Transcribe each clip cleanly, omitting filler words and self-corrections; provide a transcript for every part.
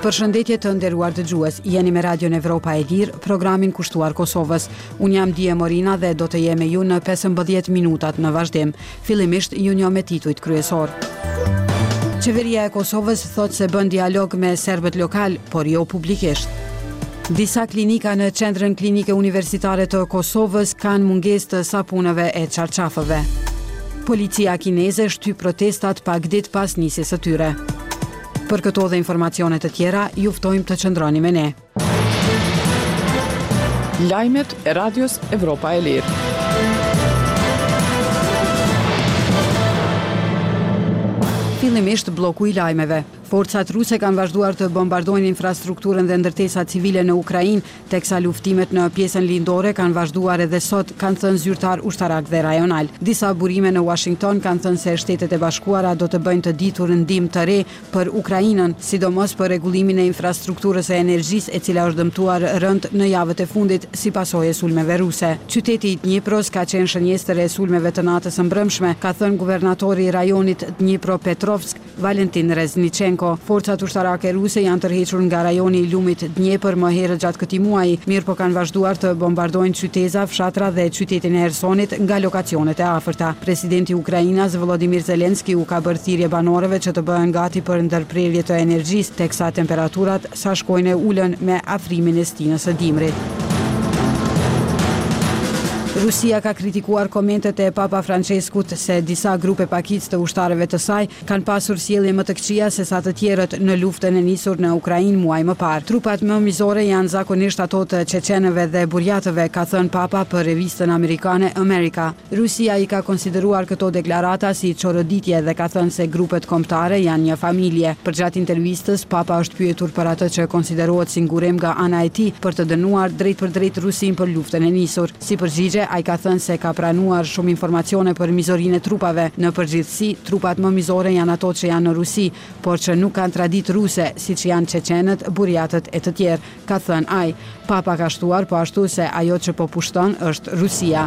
Përshëndetje të nderuar dëgjues, jeni me Radion Evropa e Lirë, programin kushtuar Kosovës. Unë jam Dije Morina dhe do të jem me ju në 15 minutat në vazhdim. Fillimisht ju njoh me titujt kryesor. Qeveria e Kosovës thot se bën dialog me serbët lokal, por jo publikisht. Disa klinika në qendrën klinike universitare të Kosovës kanë mungesë të sapunëve e çarçafëve. Policia kineze shtyp protestat pak ditë pas nisjes së tyre. Për këto dhe informacione të tjera, ju ftojmë të qëndroni me ne. Lajmet e Radios Evropa e Lirë. Fillimisht bloku i lajmeve. Forcat ruse kanë vazhduar të bombardojnë infrastrukturën dhe ndërtesat civile në Ukrainë, teksa luftimet në pjesën lindore kanë vazhduar edhe sot, kanë thënë zyrtar ushtarak dhe rajonal. Disa burime në Washington kanë thënë se Shtetet e Bashkuara do të bëjnë të ditur ndihmë të re për Ukrainën, sidomos për rregullimin e infrastrukturës e energjisë, e cila është dëmtuar rënd në javët e fundit si pasojë e sulmeve ruse. Qyteti i Dnipros ka qenë shënjestër e sulmeve të natës së mbrëmshme, ka thënë guvernatori i rajonit Dnipropetrovsk, Valentin Reznichenko. Forcat ushtarake ruse janë tërhequr nga rajoni i lumit Dnjepër më herët gjatë këtij muaji, mirë po kanë vazhduar të bombardojnë qyteza, fshatra dhe qytetin e Hersonit nga lokacionet e afërta. Presidenti i Ukrainës Volodymyr Zelensky u ka bërë thirrje banorëve që të bëhen gati për ndërprerje të energjisë, teksa temperaturat sa shkojnë ulën me afrimin e stinës së dimrit. Rusia ka kritikuar komentet e Papa Franceskut se disa grupe pakicë të ushtarëve të saj kanë pasur sjellje më të këqija se sa të tjerët në luftën e nisur në Ukrainë muaj më parë. Trupat më mizore janë zakonisht ato të çeçenëve dhe burjatëve, ka thënë Papa për revistën amerikane America. Rusia i ka konsideruar këto deklarata si çoroditje dhe ka thënë se grupet kombëtare janë një familje. Përgjatë intervistës, Papa është pyetur për atë që konsiderohet si ngurim nga ana e tij për të dënuar drejt për drejt Rusin për luftën e nisur. Si përgjigje, ai ka thënë se ka pranuar shumë informacione për mizorinë e trupave. Në përgjithësi, trupat më mizore janë ato që janë në Rusi, por që nuk kanë traditë ruse, siç janë çeçenët, burjatët e të tjerë, ka thënë ai. Papa ka shtuar po ashtu se ajo që po pushton është Rusia.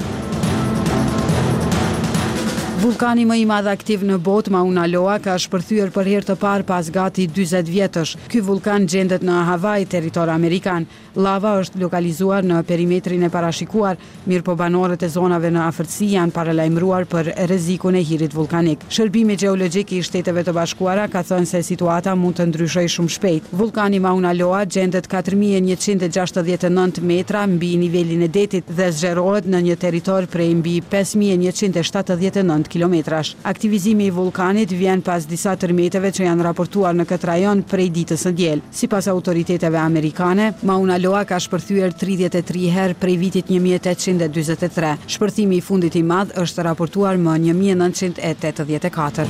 Vulkani më i madh aktiv në botë, Mauna Loa, ka shpërthyer për herë të parë pas gati 40 vjetësh. Ky vulkan gjendet në Hawaii, territor amerikan. Lava është lokalizuar në perimetrin e parashikuar, mirë po banorët e zonave në afërsi janë paralajmëruar për rrezikun e hirit vulkanik. Shërbimi gjeologjik i Shteteve të Bashkuara ka thënë se situata mund të ndryshojë shumë shpejt. Vulkani Mauna Loa gjendet 4169 metra mbi nivelin e detit dhe zgjerohet në një territor prej mbi 5179 kilometrash. Aktivizimi i vulkanit vjen pas disa tërmeteve që janë raportuar në këtë rajon prej ditës së diel. Sipas autoriteteve amerikane, Mauna Loa ka shpërthyer 33 herë prej vitit 1843. Shpërthimi i fundit i madh është raportuar më 1984.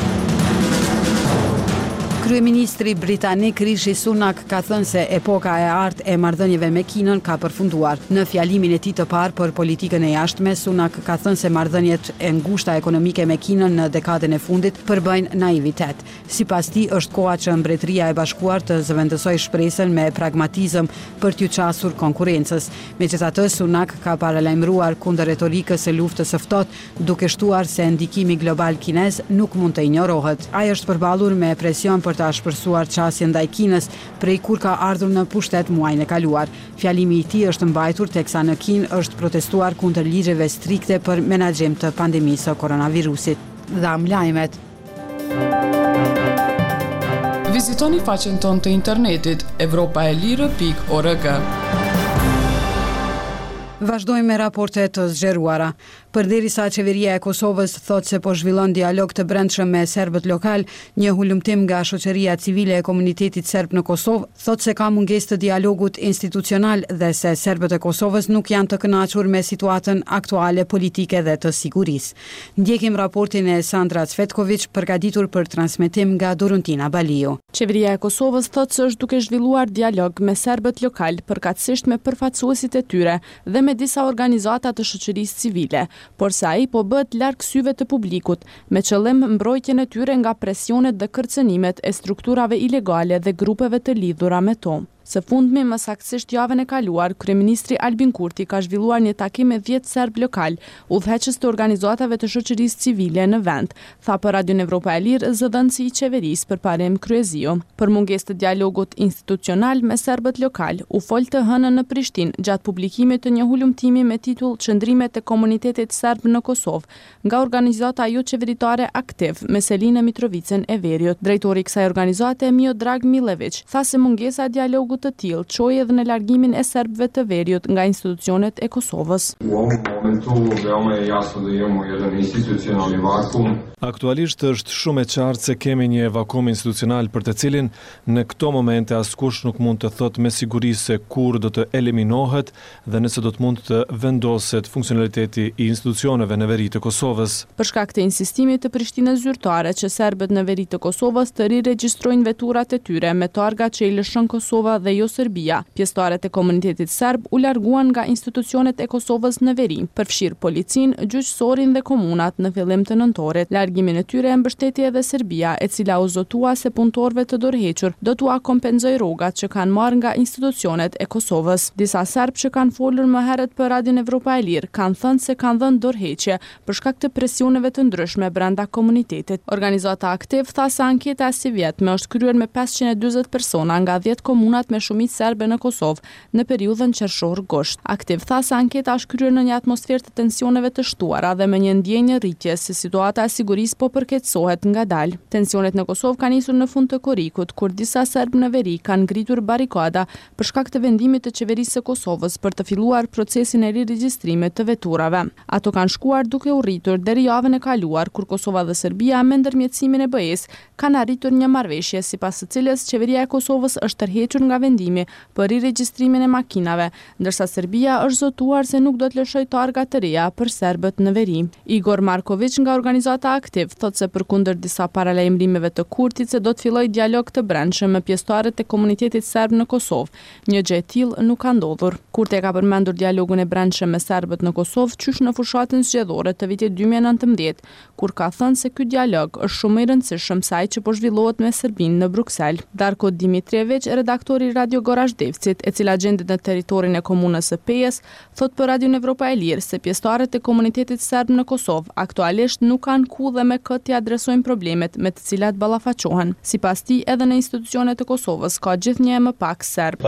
Kryeministri britanik Rishi Sunak ka thënë se epoka e artë e marrëdhënieve me Kinën ka përfunduar. Në fjalimin e tij të parë për politikën e jashtme, Sunak ka thënë se marrëdhëniet e ngushta ekonomike me Kinën në dekadën e fundit përbëjnë naivitet. Sipas tij, është koha që Mbretëria e Bashkuar të zëvendësojë shpresën me pragmatizëm për t'u qasur konkurrencës. Megjithatë, Sunak ka paralajmëruar kundër retorikës së luftës së ftohtë, duke shtuar se ndikimi global kinez nuk mund të injorohet. Ai është përballur me presion për ta shpërsuar qasjen ndaj Kinës prej kur ka ardhur në pushtet muajin e kaluar. Fjalimi i tij është mbajtur teksa në Kinë është protestuar kundër ligjeve strikte për menaxhim të pandemisë së koronavirusit. Dham lajmet. Vizitoni faqen tonë të internetit europaelire.org. Vazhdojmë me raporte të zgjeruara. Përderisa qeveria e Kosovës thotë se po zhvillon dialog të brendshëm me serbët lokal, një hulumtim nga shoqëria civile e komunitetit serb në Kosovë thotë se ka mungesë të dialogut institucional dhe se serbët e Kosovës nuk janë të kënaqur me situatën aktuale politike dhe të sigurisë. Ndjekim raportin e Sandra Cvetković, përgatitur për transmetim nga Doruntina Baliu. Qeveria e Kosovës thotë se është duke zhvilluar dialog me serbët lokal, përkatësisht me përfaqësuesit e tyre dhe me disa organizata të shoqërisë civile, por se ai po bëhet larg syve të publikut, me qëllim mbrojtjen e tyre nga presionet dhe kërcënimet e strukturave ilegale dhe grupeve të lidhura me to. Së fundmi, më saktësisht javën e kaluar, kryeministri Albin Kurti ka zhvilluar një takim me 10 serb lokal, udhëheqës të organizatave të shoqërisë civile në vend, tha për Radion Evropa e Lirë zëdhënësi i qeverisë përparem Kryezio. Për mungesë të dialogut institucional me serbët lokal, u fol të hënën në Prishtinë gjatë publikimit të një hulumtimi me titull Çndrimet e komunitetit serb në Kosovë, nga organizata jo qeveritare Aktiv me Selina Mitrovicën e Veriut. Drejtori i kësaj organizate, Miodrag Milević, tha se mungesa e dialogut të tillë çoi edhe në largimin e serbëve të Veriut nga institucionet e Kosovës. Aktualisht është shumë e qartë se kemi një evakuim institucional për të cilin në këto momente askush nuk mund të thotë me siguri se kur do të eliminohet dhe nëse do të mund të vendoset funksionaliteti i institucioneve në veri të Kosovës. Për shkak të insistimit të Prishtinës zyrtare që serbët në veri të Kosovës të riregjistrojnë veturat e tyre me targa që i lëshon Kosova dhe jo Serbia, pjesëtarët e komunitetit serb u larguan nga institucionet e Kosovës në veri, përfshirë policinë, gjyqësorin dhe komunat në fillim të nëntorit. Largimin e tyre e mbështeti edhe Serbia, e cila u zotua se punëtorëve të dorëhequr do t'u kompenzoj rrogat që kanë marrë nga institucionet e Kosovës. Disa serb që kanë folur më herët për Radion Evropa e Lirë kanë thënë se kanë dhënë dorëheqje për shkak të presioneve të ndryshme brenda komunitetit. Organizata Aktiv tha se anketa e sivjetme është kryer me 540 persona nga 10 komunat me shumicë serbe në Kosovë në periudhën qershor-gusht. Aktiv tha se anketa është kryer në një atmosferë të tensioneve të shtuara dhe me një ndjenjë rritje se situata e sigurisë po përkeqësohet ngadalë. Tensionet në Kosovë kanë nisur në fund të korrikut, kur disa serbë në veri kanë ngritur barikada për shkak të vendimit të qeverisë së Kosovës për të filluar procesin e riregjistrimit të veturave. Ato kanë shkuar duke u rritur deri javën e kaluar, kur Kosova dhe Serbia me ndërmjetësimin e BE-s kanë arritur një marrëveshje sipas së cilës qeveria e Kosovës është tërhequr nga vendimi për riregjistrimin e makinave, ndërsa Serbia është zotuar se nuk do të lëshojë targa të reja për serbët në veri. Igor Marković nga organizata Aktiv thotë se përkundër disa paralajmërimeve të Kurtit se do të fillojë dialog të brendshëm me pjesëtarët e komunitetit serb në Kosovë, një gjë e tillë nuk ka ndodhur. Kurti ka përmendur dialogun e brendshëm me serbët në Kosovë qysh në fushatën zgjedhore të vitit 2019, kur ka thënë se ky dialog është shumë i rëndësishëm saj që po zhvillohet me Serbinë në Bruksel. Darko Dimitriević, redaktori Radio Gorazh Devcit, e cila gjendet në territorin e komunës së Pejës, thot për Radion Evropa e Lirë se pjesëtarët e komunitetit serb në Kosovë aktualisht nuk kanë ku dhe me këtë t'i adresojnë problemet me të cilat ballafaqohen. Sipas tij, edhe në institucionet e Kosovës ka gjithnjë më pak serb.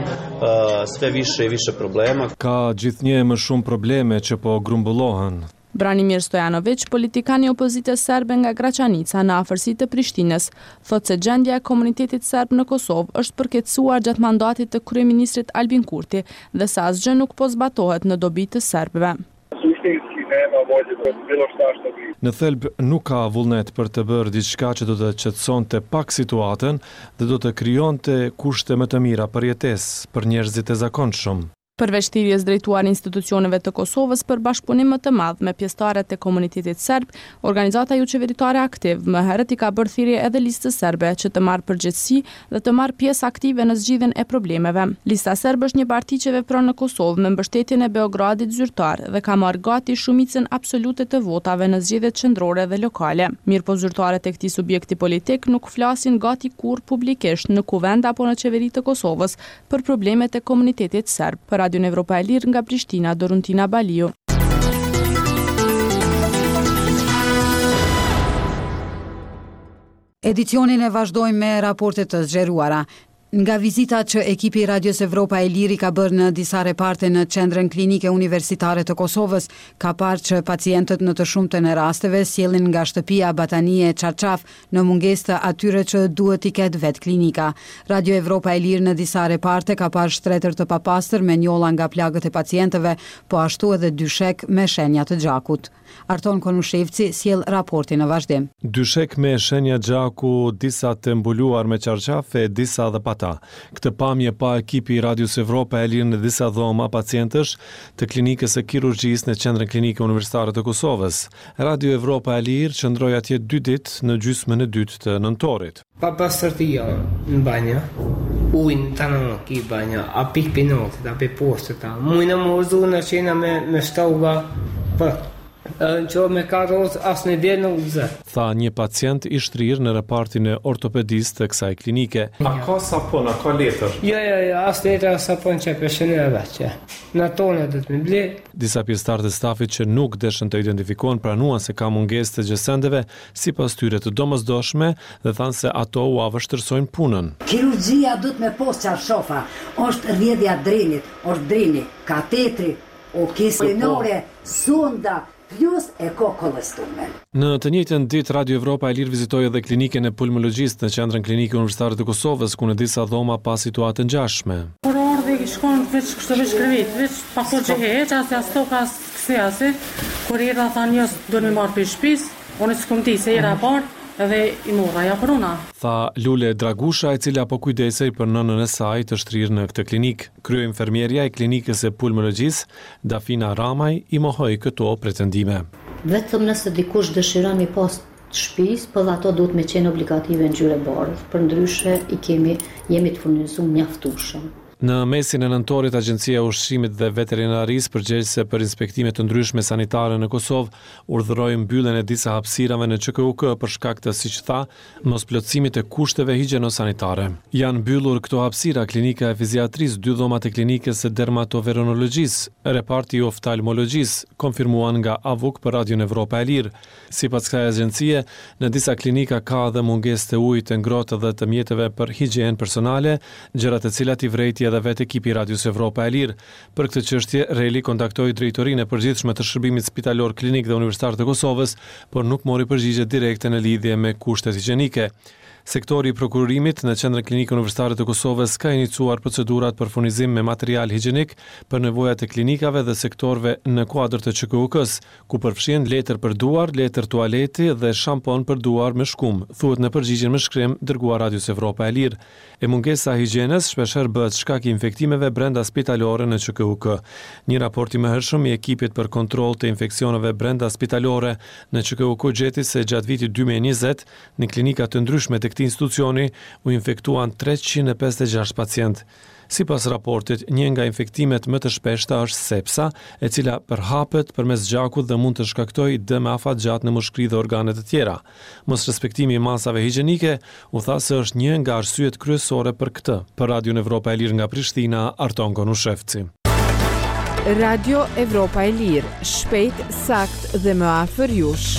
Ka gjithnjë më shumë probleme që po grumbullohen. Branimir Stojanović, politikan i opozitës serbe nga Gračanica në afërsi të Prishtinës, thotë se gjendja e komunitetit serb në Kosovë është përkeqësuar gjatë mandatit të kryeministrit Albin Kurti dhe se asgjë nuk po zbatohet në dobi të serbëve. Në thelb nuk ka vullnet për të bërë diçka që do të qetësonte pak situatën dhe do të krijonte kushte më të mira për jetesë për njerëzit e zakonshëm. Përveç thirrjes drejtuar institucioneve të Kosovës për bashkëpunim më të madh me pjesëtarët e komunitetit serb, organizata jo qeveritare Aktiv më herët i ka bërë thirrje edhe listës serbe që të marrë përgjegjësi dhe të marrë pjesë aktive në zgjidhjen e problemeve. Lista serbe është një parti që vepron në Kosovë me mbështetjen e Beogradit zyrtar dhe ka marrë gati shumicën absolute të votave në zgjedhjet qendrore dhe lokale. Mirëpo zyrtarët e këtij subjekti politik nuk flasin gati kurrë publikisht në kuvend apo në qeveri të Kosovës për problemet e komunitetit serb. Radion Evropa e Lirë nga Prishtina, Doruntina Baliu. Edicionin e vazhdojmë me raportet të zgjeruara. Nga vizita që ekipi Radios Evropa e Liri ka bërë në disa reparte në qendrën klinike universitare të Kosovës, ka parë që pacientët në të shumtën e rasteve sjellin nga shtëpia batanie çarçaf në mungesë të atyre që duhet i ketë vet klinika. Radio Evropa e Liri në disa reparte ka parë shtretër të papastër me njolla nga plagët e pacientëve, po ashtu edhe dyshek me shenja të gjakut. Arton Konushevci sjell raportin në vazhdim. Dyshek me shenja gjaku, disa të mbuluar me çarçafe, disa dhe pata. Këtë pamje pa ekipi Radios Evropa e Lirë në disa dhoma pacientësh të klinikës së kirurgjisë në qendrën klinike universitare të Kosovës. Radio Evropa e Lirë qëndroi atje 2 ditë në gjysmën e dytë të nëntorit. Papastërtia në banjë, ujnë të në ki banjë, a pik pinotit, a pe postët, mujnë më uzu në qena me shtauga, për Në që me 4 orë asë në djerë nuk zë. Tha një pacient i shtrirë në repartin e ortopedisë të kësaj klinike. A ka sapon, a ka letër? Jo, asë letër, asë sapon që peshenera veqe. Në tonë dhe të me ble. Disa pjesëtarë të stafit që nuk deshën të identifikohen pranuan se ka mungesë të gjësendeve sipas tyre të domosdoshme dhe thanë se ato u avështërsojnë punën. Kirurgjia duhet me posë qarshofa, është rrjedhja drenit, është dreni, katetri, o kisinore, sonda, plus e ko kolestumen. Në të njëjtën ditë Radio Evropa e Lirë vizitoi edhe klinikën e pulmologjistë në qendrën klinike universitare të Kosovës, ku në disa dhoma pa situatë ngjashme. Kur ardhi shkon veç kështu veç krevit, veç pa që heq, as tokas kthehasi, kur erdha thanë jos do në marr për shtëpis, unë s'kum di se era parë edhe i morra ja korona. Tha Lule Dragusha, e cila po kujdesej për nënën e saj të shtrirë në këtë klinik. Kryeinfermieria e klinikës së pulmologjisë, Dafina Ramaj, i mohoi këto pretendime. Vetëm nëse dikush dëshiron mi pas shtëpis, po dhe ato duhet me qenë obligative në ngjyrë bardhë. Përndryshe jemi të furnizuar mjaftueshëm. Në mesin e nëntorit, Agjencia e Ushqimit dhe Veterinarisë përgjegjëse për inspektime të ndryshme sanitare në Kosovë urdhëroi mbylljen e disa hapësirave në QKUK për shkak të, siç tha, mosplotësimit të kushteve higjieno-sanitare. Janë mbyllur këto hapësira klinika e fiziatrisë, 2 dhomat e klinikës së dermatovenerologjisë, reparti i oftalmologjisë, konfirmuan nga AVUK për Radion Evropa e Lirë. Sipas kësaj agjencie, në disa klinika ka edhe mungesë të ujit të ngrohtë dhe të mjeteve për higjenë personale, gjëra të cilat i vrejti edhe vetë ekipi Radios Evropa e Lirë. Për këtë çështje, Reli kontaktoi drejtorinë e përgjithshme të shërbimit spitalor klinik dhe universitar të Kosovës, por nuk mori përgjigje direkte në lidhje me kushtet higjienike. Sektori i prokurimit në qendrën klinike universitare të Kosovës ka iniciuar procedurat për furnizim me material higjenik për nevojat e klinikave dhe sektorëve në kuadër të QKUK-s, ku përfshihen letër për duar, letër tualeti dhe shampon për duar me shkum, thuhet në përgjigjen me shkrim dërguar Radios Evropa e Lirë. E mungesa e higjienës shpeshherë bëhet shkak i infektimeve brenda spitalore në QKUK. Një raport i mëhershëm i ekipit për kontroll të infeksioneve brenda spitalore në QKUK gjeti se gjatë vitit 2020 në klinika të ndryshme të këtij institucioni u infektuan 356 pacient. Sipas raportit, një nga infektimet më të shpeshta është sepsa, e cila përhapet përmes gjakut dhe mund të shkaktojë dëm afatgjat në mushkëri dhe organe të tjera. Mosrespektimi i masave higjienike u tha se është një nga arsyet kryesore për këtë. Për Radion Evropa e Lirë nga Prishtina, Arton Konushevci. Radio Evropa e Lirë, shpejt, sakt dhe më afër jush.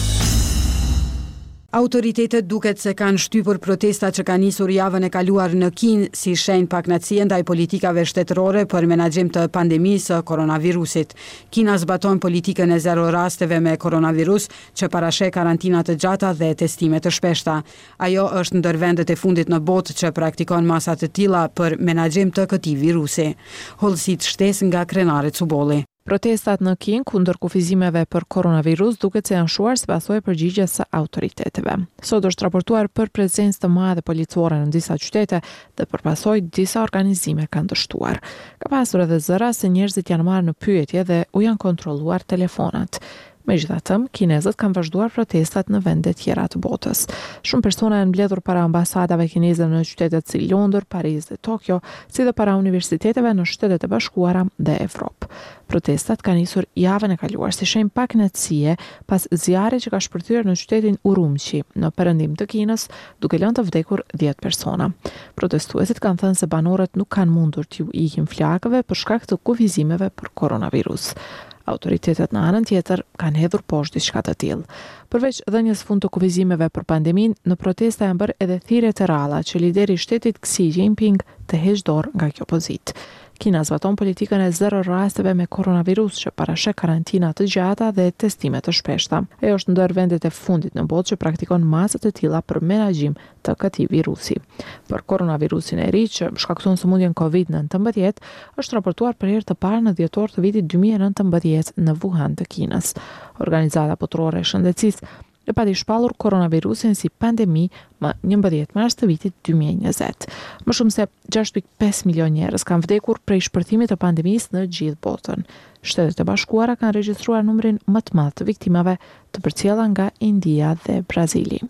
Autoritetet duket se kanë shtypur protestat që kanë nisur javën e kaluar në Kinë si shenjë pakënaqësie ndaj politikave shtetërore për menaxhim të pandemisë së koronavirusit. Kina zbaton politikën e 0 rasteve me koronavirus që parasheh karantina të gjata dhe testime të shpeshta. Ajo është ndër vendet e fundit në botë që praktikon masa të tilla për menaxhim të këtij virusi. Hollësit shtesë nga Krenare Cubolli. Protestat në Kinë kundër kufizimeve për koronavirus duket se janë shuar si pasojë përgjigjes së autoriteteve. Sot është raportuar për prezencë të madhe policore në disa qytete dhe për pasojë disa organizime kanë dështuar. Ka pasur edhe zëra se njerëzit janë marrë në pyetje dhe u janë kontrolluar telefonat. Megjithatë, kinezët kanë vazhduar protestat në vende tjera të botës. Shumë persona janë mbledhur para ambasadave kineze në qytetet si Londër, Paris dhe Tokyo, si dhe para universiteteve në Shtetet e Bashkuara dhe Evropë. Protestat kanë nisur javën e kaluar si shenjë pakënaqësie pas zjarrit që ka shpërthyer në qytetin Urumqi, në perëndim të Kinës, duke lënë të vdekur 10 persona. Protestuesit kanë thënë se banorët nuk kanë mundur t'ju ikin flakëve për shkak të kufizimeve për koronavirus. Autoritetet në anën tjetër kanë hedhur poshtë diçka të tillë. Përveç dhënies fund të kufizimeve për pandeminë, në protesta janë bërë edhe thirrje të rralla që lideri i shtetit Xi Jinping të heqë dorë nga kjo pozitë. Kina zbaton politikën e 0 rasteve me koronavirus që parasheh karantina të gjata dhe testime të shpeshta. Ajo është ndër vendet e fundit në botë që praktikon masa të tilla për menaxhim të këtij virusi. Për koronavirusin e ri që shkakton sëmundjen COVID-19, është raportuar për herë të parë në dhjetor të vitit 2019 në Wuhan të Kinës. Organizata botërore e shëndetësisë e pati shpallur koronavirusin si pandemi më 11 mars të vitit 2020. Më shumë se 6.5 milion njerëz kanë vdekur prej shpërthimit të pandemisë në gjithë botën. Shtetet e Bashkuara kanë regjistruar numrin më të madh të viktimave, të përcjella nga India dhe Brazili.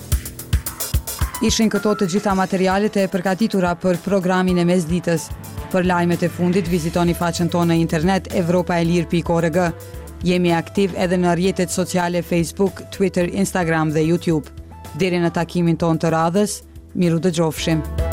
Ishin këto të gjitha materialet e përgatitura për programin e mesditës. Për lajmet e fundit, vizitoni faqen tonë në internet evropaelir.org. Jemi aktiv edhe në rrjetet sociale Facebook, Twitter, Instagram dhe YouTube. Deri në takimin tonë të radhës, miru dëgjofshim.